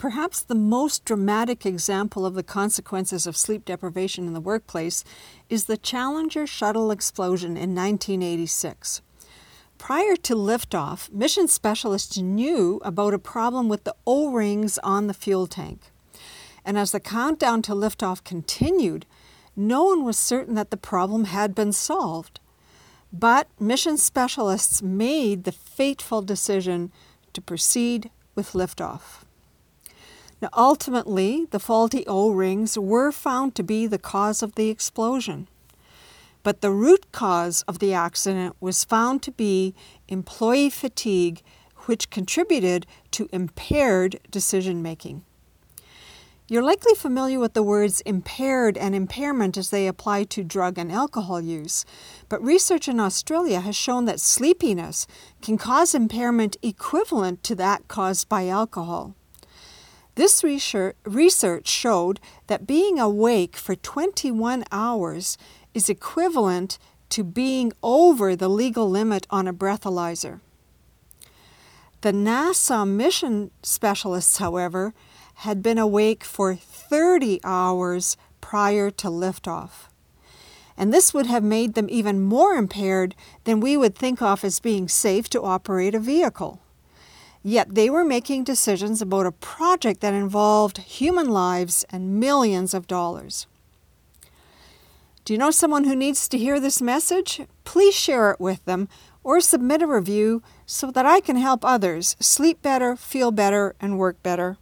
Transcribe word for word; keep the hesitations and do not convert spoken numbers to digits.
perhaps the most dramatic example of the consequences of sleep deprivation in the workplace is the Challenger shuttle explosion in nineteen eighty-six. Prior to liftoff, mission specialists knew about a problem with the O-rings on the fuel tank. And as the countdown to liftoff continued, no one was certain that the problem had been solved. But mission specialists made the fateful decision to proceed with liftoff. Now, ultimately, the faulty O-rings were found to be the cause of the explosion. But the root cause of the accident was found to be employee fatigue, which contributed to impaired decision-making. You're likely familiar with the words impaired and impairment as they apply to drug and alcohol use, but research in Australia has shown that sleepiness can cause impairment equivalent to that caused by alcohol. This research showed that being awake for twenty-one hours is equivalent to being over the legal limit on a breathalyzer. The NASA mission specialists, however, had been awake for thirty hours prior to liftoff. And this would have made them even more impaired than we would think of as being safe to operate a vehicle. Yet they were making decisions about a project that involved human lives and millions of dollars. Do you know someone who needs to hear this message? Please share it with them or submit a review so that I can help others sleep better, feel better, and work better.